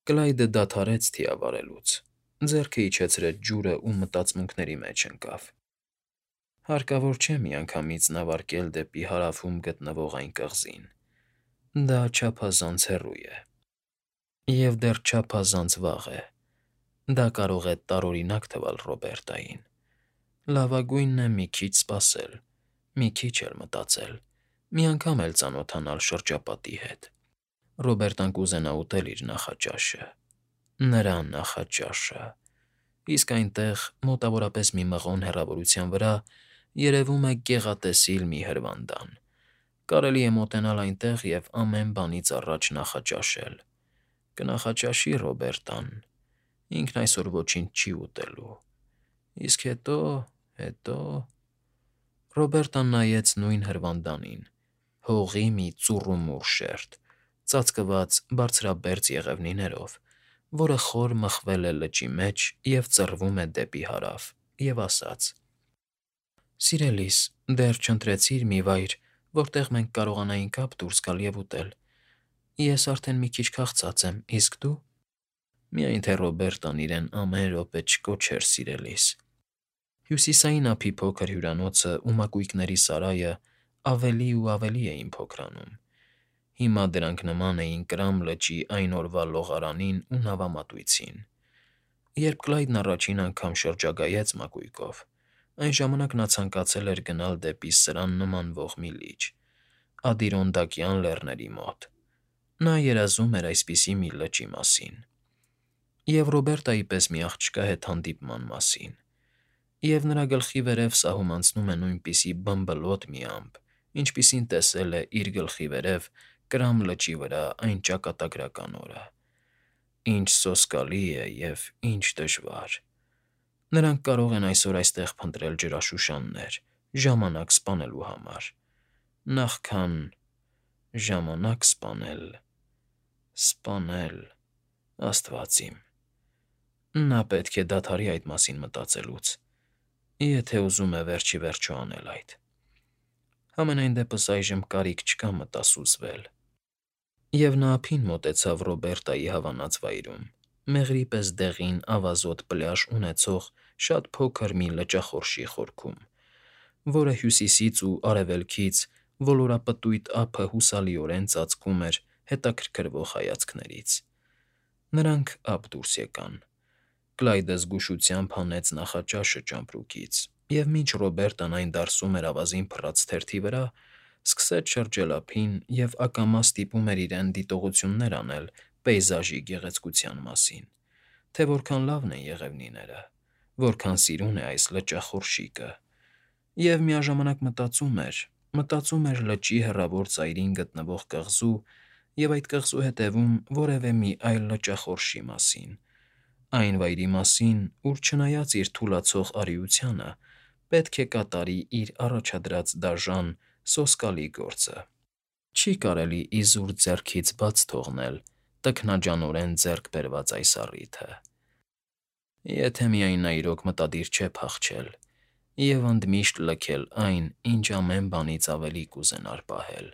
Կլայդը դադարեց թիավարելուց, ձեռքը իջեցրեց ջուրը ու մտածմունքների մեջ ընկավ։ Հարկավոր չէ միանգամից նավարկել դեպի հարավում գտնվող այն կղզին։ Դա չափազանց հեռու է։ Եվ դեռ չափազանց վաղ է։ Դա կարող է տարօրինակ թվալ Ռոբերտային։ Լավագույնն է մի քիչ սպասել, մի քիչ էլ մտածել, մի անգամ էլ ծանոթանալ շրջապատի հետ։ Ռոբերտան կուզենա ուտել իր նախաճաշը։ Նրա նախաճաշը։ Իսկ այնտեղ, մոտավորապես մի մղոն հեռավորության վրա, երևում է գեղատեսիլ մի հրվանդան։ Կարելի է մոտենալ այնտեղ և ամեն բանից առաջ նախաճաշել։ Կնախաճաշի Ռոբերտան։ Ինքն այսօր ոչինչ չի ուտելու։ Իսկ հետո… Ռոբերտան նայեց նույն հրվանդանին, հողի մի ծուռումուռ շերտ, ծածկված բարձրաբերձ եղևնիներով, որը խոր մխվել է լճի մեջ և ծռվում է դեպի հարավ, և ասաց. «Սիրելիս, դեռ չընտրեցիր մի վայր, որտեղ մենք կարողանայինք ափ դուրս գալ և ուտել։ Ես արդեն մի քիչ քաղցած եմ, իսկ դու…» Միայն թե Ռոբերտան իրեն ամեն րոպե չկոչեր սիրելիս։ Հյուսիսային ափի փոքր հյուրանոցը ու մակույկների սարայը ավելի ու ավելի էին փոքրանում։ Հիմա դրանք նման էին Կրամ լճի այն օրվա լողարանին ու նավամատույցին։ Երբ Կլայդն առաջին անգամ շրջագայեց մակույկով, այն ժամանակ նա ցանկացել էր գնալ դեպի սրան նմանվող մի լիճ, Ադիրոնդակյան լեռների մոտ։ Նա երազում էր այսպիսի մի լճի մասին։ Եվ Ռոբերտայի պես մի աղջկա հետ հանդիպման մասին։ Եվ նրա գլխի վերև սահում անցնում է նույնպիսի բմբլոտ մի ամպ, ինչպիսին տեսել է իր գլխի վերև Կրամ լճի վրա այն ճակատագրական օրը։ Ինչ սոսկալի է և ինչ դժվար։ Նրանք կարող են այսօր այստեղ փնտրել ջրաշուշաններ, ժամանակ սպանելու համար, նախքան… ժամանակ սպանել… Աստված իմ… Նա պետք է դադարի այդ մասին մտածելուց, եթե ուզում է վերջ ի վերջո անել այդ։ Համենայն դեպս այժմ կարիք չկա մտասուզվել։ Եվ նա ափին մոտեցավ Ռոբերտայի հավանած վայրում, մեղրի պես դեղին ավազոտ պլյաժ ունեցող շատ փոքր մի լճախորշի խորքում, որը հյուսիսից ու արևելքից ոլորապտույտ ափը հուսալիորեն ծածկում էր հետաքրքրվող հայացքներից։ Նրանք ափ դուրս եկան։ Կլայդը զգուշությամբ հանեց նախաճաշը ճամպրուկից, և մինչ Ռոբերտան այն դարսում էր ավազին փռած թերթի վրա, սկսեց շրջել ափին և ակամա ստիպում էր իրեն դիտողություններ անել պեյզաժի գեղեցկության մասին, թե որքան լավն են եղևնիները, որքան սիրուն է այս լճախորշիկը, և միաժամանակ մտածում էր լճի հեռավոր ծայրին գտնվող կղզու և այդ կղզու հետևում որևէ մի այլ լճախորշի մասին, այն վայրի մասին, ուր չնայած իր թուլացող արիությանը, պետք է կատարի իր առաջադրած դաժան, սոսկալի գործը։ Չի կարելի իզուր ձեռքից բաց թողնել տքնաջանորեն ձեռք բերված այս առիթը։ Եթե միայն նա իրոք մտադիր չէ փախչել և ընդմիշտ լքել այն, ինչ ամեն բանից ավելի կուզենար պահել։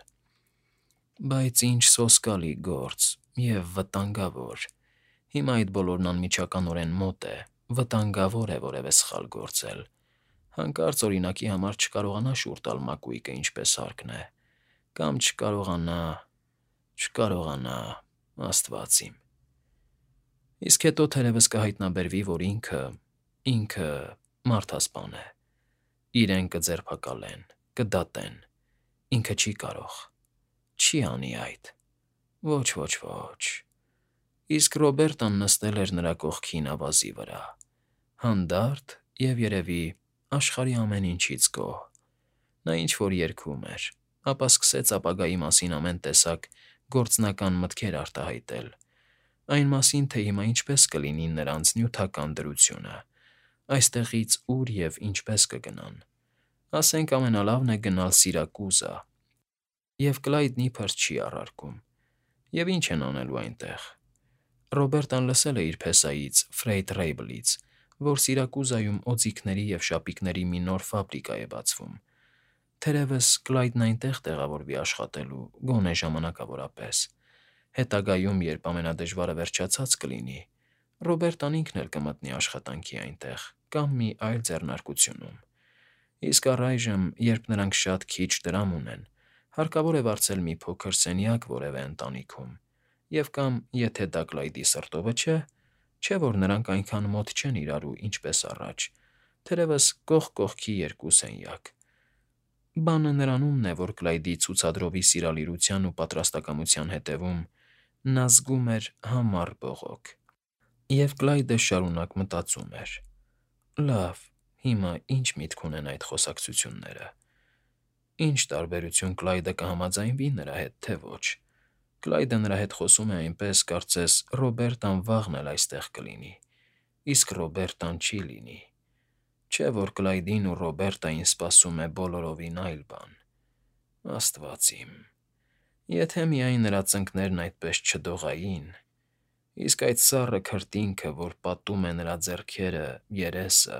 Բայց ինչ սոսկալի գործ և վտանգավոր… Հիմա այդ բոլորն անմիջականորեն մոտ է, վտանգավոր է որևէ սխալ գործել։ Հանկարծ, օրինակի համար, չկարողանա շուռ տալ մակույկը ինչպես հարկն է, կամ չկարողանա… Աստված իմ… Իսկ հետո թերևս կհայտնաբերվի, որ ինքը մարդասպան է։ Իրեն կձերբակալեն, կդատեն։ Ինքը չի կարող… Չի անի այդ… Ոչ… Իսկ Ռոբերտան նստել էր նրա կողքին ավազի վրա, հանդարտ և, երևի, աշխարհի ամեն ինչից գոհ։ Նա ինչ֊որ երգում էր, ապա սկսեց ապագայի մասին ամեն տեսակ գործնական մտքեր արտահայտել, այն մասին, թե հիմա ինչպես կլինի նրանց նյութական դրությունը, այստեղից ուր և ինչպես կգնան։ Ասենք ամենալավն է գնալ Սիրակուզա, և Կլայդն իբրև չի առարկում։ Եվ ինչ են անելու այնտեղ։ Ռոբերտան լսել է իր փեսայից՝ Ֆրեյդ Ռեյբլից, որ Սիրակուզայում օձիքների և շապիկների մի նոր ֆաբրիկա է բացվում։ Թերևս Կլայդն այնտեղ տեղավորվի աշխատելու, գոնե ժամանակավորապես։ Հետագայում, երբ ամենադժվարը վերջացած կլինի, Ռոբերտան ինքն էլ կմտնի աշխատանքի այնտեղ կամ մի այլ ձեռնարկությունում։ Իսկ առայժմ, երբ նրանք շատ քիչ դրամ ունեն, հարկավոր է վարձել մի փոքր սենյակ որևէ ընտանիքում, և կամ, եթե դա Կլայդի սրտովը չէ, որ նրանք այնքան մոտ չեն իրարու, ինչպես առաջ, թերևս կողք կողքի երկու սենյակ։ Բանը նրանումն է, որ Կլայդի ցուցադրովի սիրալիրության ու պատրաստակամության հետևում նա զգում էր համառ բողոք։ Եվ Կլայդը շարունակ մտածում էր. «Լավ, հիմա ի՞նչ միտք ունեն այդ խոսակցությունները։ Ինչ տարբերություն Կլայդը կհամաձայնվի նրա հետ, թե ոչ։ Կլայդը նրա հետ խոսում է այնպես, կարծես Ռոբերտան վաղն էլ այստեղ կլինի, իսկ Ռոբերտան չի լինի։ Չէ՞ որ Կլայդին ու Ռոբերտային սպասում է բոլորովին այլ բան։ Աստված իմ, եթե միայն նրա ծնկներն այդպես չդողային, իսկ այդ սառը քրտինքը, որ պատում է նրա ձեռքերը, երեսը,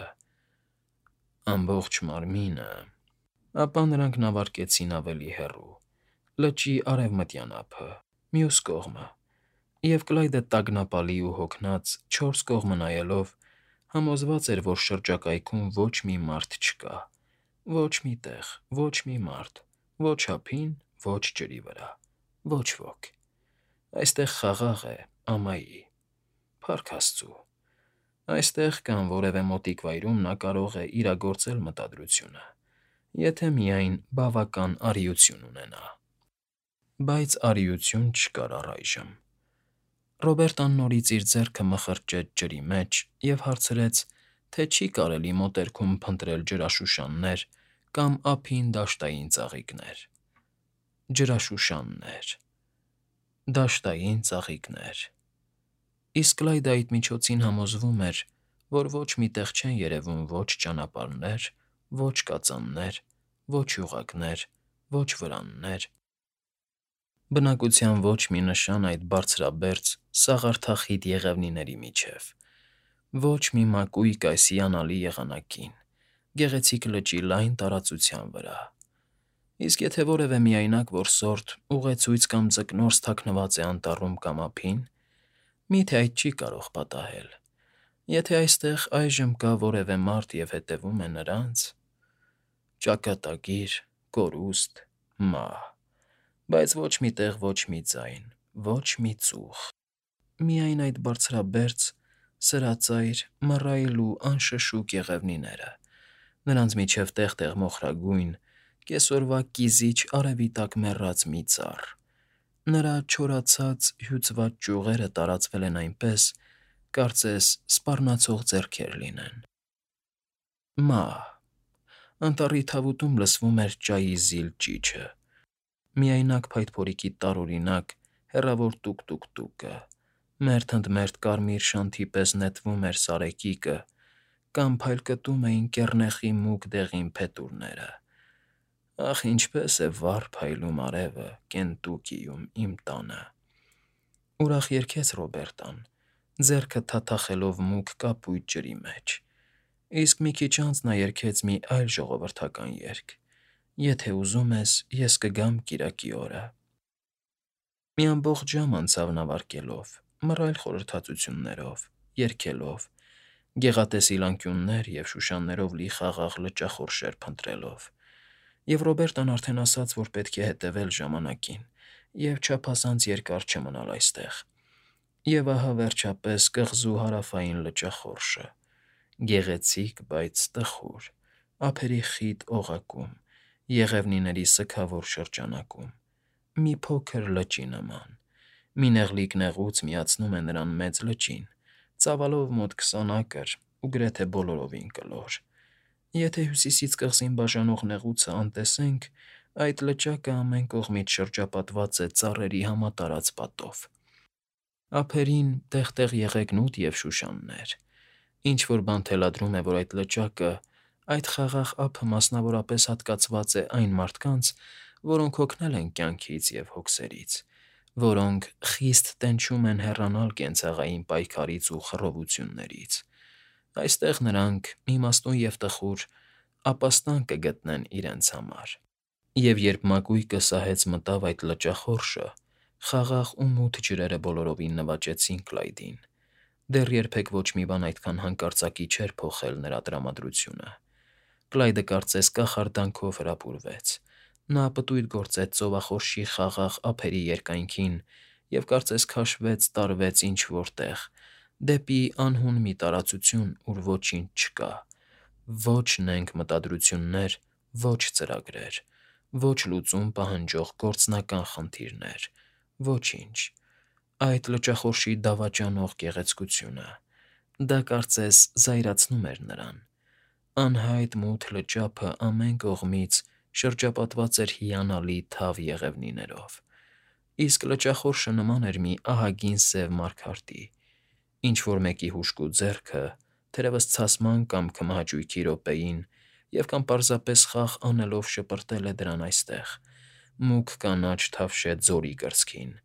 ամբողջ մարմինը…» Ապա նրանք նավարկեցին ավելի հեռու, լճի արևմտյան ափը, մյուս կողմը, և Կլայդը տագնապալի ու հոգնած, չորս կողմը նայելով, համոզված էր, որ շրջակայքում ոչ մի մարդ չկա, ոչ մի տեղ, ոչ մի մարդ, ոչ ափին, ոչ ջրի վրա, ոչ ոք։ Այստեղ խաղաղ է, ամայի, փառք Աստծու։ Այստեղ կամ որևէ մոտիկ վայրում նա կարող է իրագործել մտադրությունը, եթե միայն բավական արիություն ունենա։ Բայց արիություն չկար առայժմ։ Ռոբերտան նորից իր ձեռքը մխրճեց ջրի մեջ և հարցրեց, թե չի կարելի մոտերքում փնտրել ջրաշուշաններ կամ ափին դաշտային ծաղիկներ։ Ջրաշուշաններ… Դաշտային ծաղիկներ… Իսկ Կլայդը այդ միջոցին համոզվում էր, որ ոչ մի տեղ չեն երևում ոչ ճանապարհներ, ոչ կածաններ, ոչ յուղակներ, ոչ վրաններ, բնակության ոչ մի նշան այդ բարձրաբերձ, սաղարթախիտ եղևնիների միջև, ոչ մի մակույկ այս հիանալի եղանակին, գեղեցիկ լճի լայն տարածության վրա։ Իսկ եթե որևէ միայնակ որսորդ, ուղեցույց կամ ձկնորս թաքնված է անտառում կամ ափին, մի՞թե այդ չի կարող պատահել։ Եթե այստեղ այժմ կա որևէ մարդ և հետևում է նրանց… Ճակատագիր, կորուստ, մահ, բայց ոչ մի տեղ ոչ մի ձայն, ոչ մի ծուխ… Միայն այդ բարձրաբերձ, սրածայր, մռայլ ու անշշուկ եղևնիները, նրանց միջև տեղ֊տեղ մոխրագույն, կեսօրվա կիզիչ արևի տակ մեռած մի ծառ… Նրա չորացած, հյուծված ճյուղերը տարածվել են այնպես, կարծես սպառնացող ձեռքեր լինեն… Մահ… Անտառի թավուտում լսվում էր ջայի զիլ ճիչը, միայնակ փայտփորիկի տարօրինակ, հեռավոր տուկ֊տուկ֊տուկը, մերթ ընդ մերթ կարմիր շանթի պես նետվում էր սարեկիկը կամ փայլկտում էին կեռնեխի մուգ դեղին փետուրները… Ախ, ինչպես է վառ փայլում արևը Կենտուկիում, իմ տանը… Ուրախ երգեց Ռոբերտան, ձեռքը թաթախելով մուգ կապույտ ջրի մեջ, իսկ մի քիչ անց նա երգեց մի այլ ժողովրդական երգ. «Եթե ուզում ես, ես կգամ կիրակի օրը»։ Մի ամբողջ ժամ անցավ նավարկելով, մռայլ խորհրդածություններով, երգելով, գեղատեսիլ անկյուններ և շուշաններով լի խաղաղ լճախորշեր փնտրելով, և Ռոբերտան արդեն ասաց, որ պետք է հետևել ժամանակին և չափազանց երկար չմնալ այստեղ… Եվ ահա, վերջապես, կղզու հարավային լճախորշը, գեղեցիկ, բայց տխուր, ափերի խիտ օղակում, եղևնիների սգավոր շրջանակում, մի փոքր լճի նման, մի նեղլիկ նեղուց միացնում է նրան մեծ լճին, ծավալով մոտ 20 ակր ու գրեթե բոլորովին կլոր… Եթե հյուսիսից կղզին բաժանող նեղուցը անտեսենք, այդ լճակը ամեն կողմից շրջապատված է ծառերի համատարած պատով, ափերին տեղ֊տեղ եղեգնուտ և շուշաններ… Ինչ֊որ բան թելադրում է, որ այդ լճակը, այդ խաղաղ ափը մասնավորապես հատկացված է այն մարդկանց, որոնք հոգնել են կյանքից և հոգսերից, որոնք խիստ տենչում են հեռանալ կենցաղային պայքարից ու խռովություններից… Այստեղ նրանք, իմաստուն և տխուր, ապաստան կգտնեն իրենց համար… Եվ երբ մակույկը սահեց մտավ այդ լճախորշը, Խաղաղ ու մութ ջրերը բոլորովին նվաճեցին Կլայդին։ Դեռ երբեք ոչ մի բան այդքան հանկարծակի չէր փոխել նրա տրամադրությունը։ Կլայդը կարծես կախարդանքով հրապուրվեց։ Նա պտույտ գործեց ծովախորշի խաղաղ ափերի երկայնքին և կարծես քաշվեց, տարվեց ինչ֊որ տեղ, դեպի անհուն մի տարածություն, ուր ոչինչ չկա, ոչ նենգ մտադրություններ, ոչ ծրագրեր, ոչ լուծում պահանջող գործնական խնդիրներ, ոչինչ, այդ լճախորշի դավաճանող գեղեցկությունը։ Դա կարծես զայրացնում էր նրան։ Անհայտ մութ լճափը ամեն կողմից շրջապատված էր հիանալի թավ եղևնիներով, իսկ լճախորշը նման էր մի ահագին սև մարգարտի, ինչ֊որ մեկի հուժկու ձեռքը, թերևս ցասման կամ քմահաճույքի րոպեին և կամ պարզապես խաղ անելով շպրտել է դրան այստեղ, մուգ կանաչ թավշե ձորի կրծքին,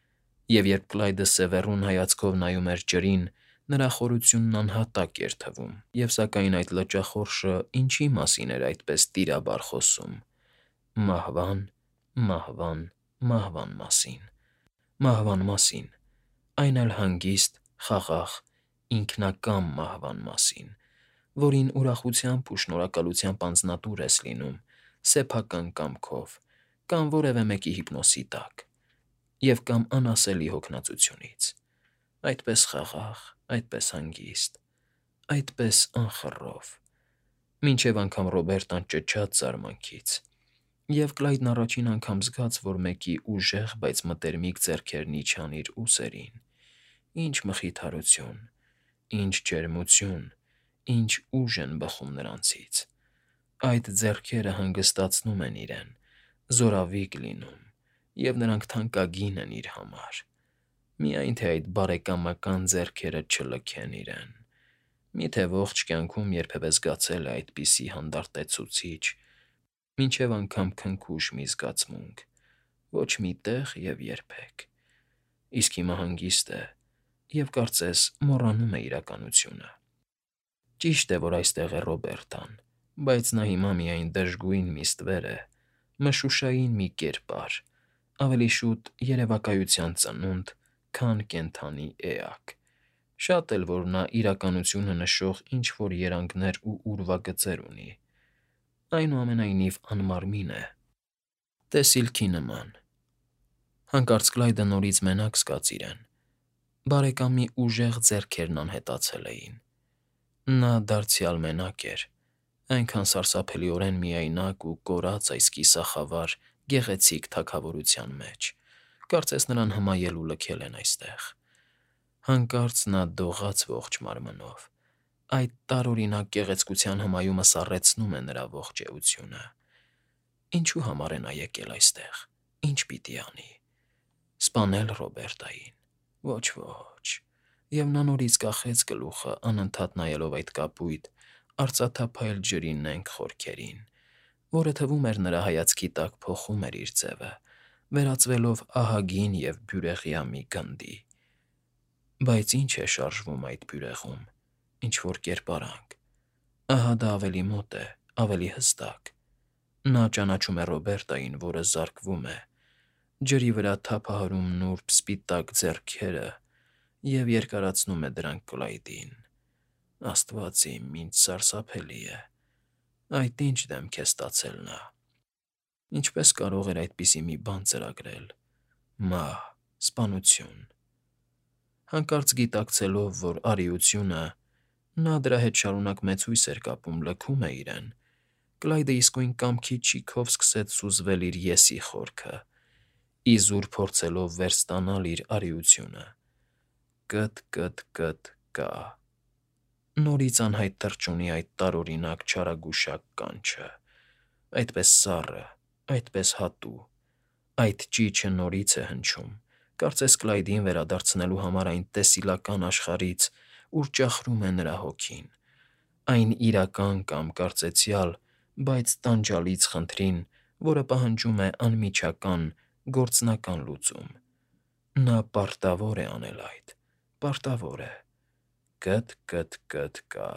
և երբ Կլայդը սևեռուն հայացքով նայում էր ջրին, նրա խորությունն անհատակ էր թվում, և սակայն այդ լճախորշը ինչի մասին էր այդպես տիրաբար խոսում. մահվան, մահվան, մահվան մասին, մահվան մասին, այն էլ հանգիստ, խաղաղ, ինքնակամ մահվան մասին, որին ուրախությամբ ու շնորհակալությամբ անձնատուր ես լինում, սեփական կամքով, կամ որևէ մեկի հիպնոսի տակ, և կամ անասելի հոգնածությունից, այդպես խաղաղ, այդպես հանգիստ, այդպես անխռով, մինչև անգամ Ռոբերտան ճչաց զարմանքից, և Կլայդն առաջին անգամ զգաց, որ մեկի ուժեղ, բայց մտերմիկ ձեռքերն իջան իր ուսերին. ինչ մխիթարություն, ինչ ջերմություն, ինչ ուժ են բխում նրանցից… Այդ ձեռքերը հանգստացնում են իրեն, զորավիկ լինում, և նրանք թանկագին են իր համար, միայն թե այդ բարեկամական ձեռքերը չլքեն իրեն… Միթե ողջ կյանքում երբևէ զգացե՞լ է այդպիսի հանդարտեցուցիչ, մինչև անգամ քնքուշ մի զգացմունք… Ոչ մի տեղ և երբեք… Իսկ հիմա հանգիստ է և, կարծես, մոռանում է իրականությունը… Ճիշտ է, որ այստեղ է Ռոբերտան, բայց նա հիմա միայն դժգույն մի ստվեր է, մշուշային մի կերպար, ավելի շուտ երևակայության ծնունդ, քան կենդանի էակ, շատ էլ որ նա իրականությունը նշող ինչ֊որ երանգներ ու ուրվագծեր ունի… Այնուամենայնիվ անմարմին է, տեսիլքի նման… Հանկարծ Կլայդը նորից մենակ զգաց իրեն… Բարեկամի ուժեղ ձեռքերն անհետացել էին… Նա դարձյալ մենակ էր, այնքան սարսափելիորեն միայնակ ու կորած այս կիսախավար, գեղեցիկ թագավորության մեջ, կարծես նրան հմայել ու լքել են այստեղ… Հանկարծ նա դողաց ողջ մարմնով… Այդ տարօրինակ գեղեցկության հմայումը սառեցնում է նրա ողջ էությունը… Ինչու համար է նա եկել այստեղ, ինչ պիտի անի… Սպանե՞լ Ռոբերտային… Ոչ, ոչ… Եվ նա նորից կախեց գլուխը, անընդհատ նայելով այդ կապույտ, արծաթափայլ ջրի նենգ խորքերին, որը, թվում էր, նրա հայացքի տակ փոխում էր իր ձևը, վերածվելով ահագին և բյուրեղյա մի գնդի… Բայց ինչ է շարժվում այդ բյուրեղում… Ինչ֊որ կերպարանք… Ահա դա ավելի մոտ է, ավելի հստակ… Նա ճանաչում է Ռոբերտային, որը զարկվում է, ջրի վրա թափահարում նուրբ սպիտակ ձեռքերը և երկարացնում է դրանք Կլայդին… Աստված իմ, ինչ սարսափելի է… Այդ ինչ դեմք է ստացել նա… Ինչպե՞ս կարող էր այդպիսի մի բան ծրագրել… Մահ, սպանություն… Հանկարծ գիտակցելով, որ արիությունը (նա դրա հետ շարունակ մեծ հույս էր կապում) լքում է իրեն, Կլայդը իսկույն կամքի ճիգով սկսեց սուզվել իր «ես»֊ի խորքը, իզուր փորձելով վերստանալ իր արիությունը… Կը՛թ֊կը՛թ֊կը՛թ֊կա… Նորից անհայտ թռչունի այդ տարօրինակ չարագուշակ կանչը, այդպես սառը, այդպես հատու… Այդ ճիչը նորից է հնչում, կարծես Կլայդին վերադարձնելու համար այն տեսիլական աշխարհից, ուր ճախրում է նրա հոգին, այն իրական կամ կարծեցյալ, բայց տանջալից խնդրին, որը պահանջում է անմիջական, գործնական լուծում… Նա պարտավոր է անել այդ, պարտավոր է… Կը՛թ֊կը՛թ֊կը՛թ֊կա…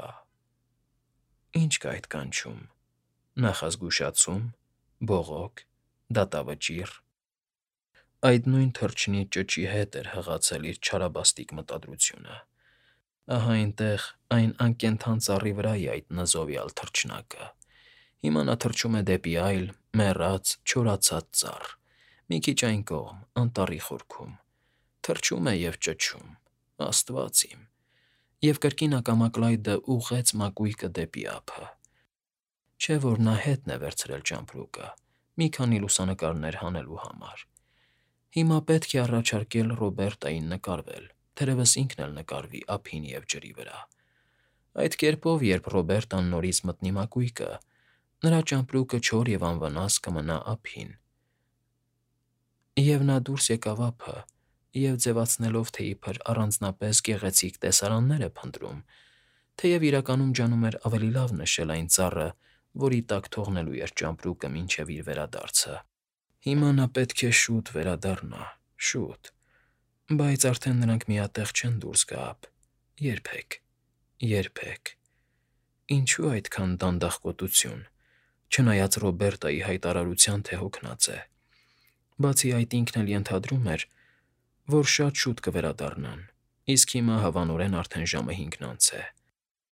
Ի՞նչ կա այդ կանչում… Նախազգուշացու՞մ, բողոք, դատավճի՞ռ… Այդ նույն թռչնի ճճի հետ էր հղացել իր չարաբաստիկ մտադրությունը։ Ահա այնտեղ, այն անկենդան ծառի վրայի այդ նզովյալ թռչնակը։ Հիմա նա թռչում է դեպի այլ, մեռած, չորացած ծառ, մի քիչ այն կողմ, անտառի խորքում։ Թռչում է և ճչում. Աստված իմ… Եվ կրկին ակամա ուղղեց մակույկը դեպի ափը։ Չէ՞ որ նա հետն է վերցրել ճամպրուկը, մի քանի լուսանկարներ հանելու համար։ Հիմա պետք է առաջարկել Ռոբերտային նկարվել, թերևս ինքն էլ նկարվի ափին և ջրի վրա։ Այդ կերպով, երբ Ռոբերտան նորից մտնի մակույկը, նրա ճամպրուկը չոր և անվնաս կմնա ափին։ Եվ նա դուրս եկավ ափը և, ձևացնելով, թե իբր առանձնապես գեղեցիկ տեսարաններ է փնտրում, թեև իրականում ջանում էր ավելի լավ նշել այն ծառը, որի տակ թողնելու էր ճամպրուկը մինչև իր վերադարձը։ Հիմա նա պետք է շուտ վերադառնա, շուտ… Բայց արդեն նրանք միատեղ չեն դուրս գա ափ… Երբեք, երբեք… Ինչո՞ւ այդքան դանդաղկոտություն, չնայած Ռոբերտայի հայտարարության, թե հոգնած է։ Բացի այդ, ինքն էլ ենթադրում էր, որ շատ շուտ կվերադառնան, իսկ հիմա հավանորեն արդեն ժամը 5-ն անց է։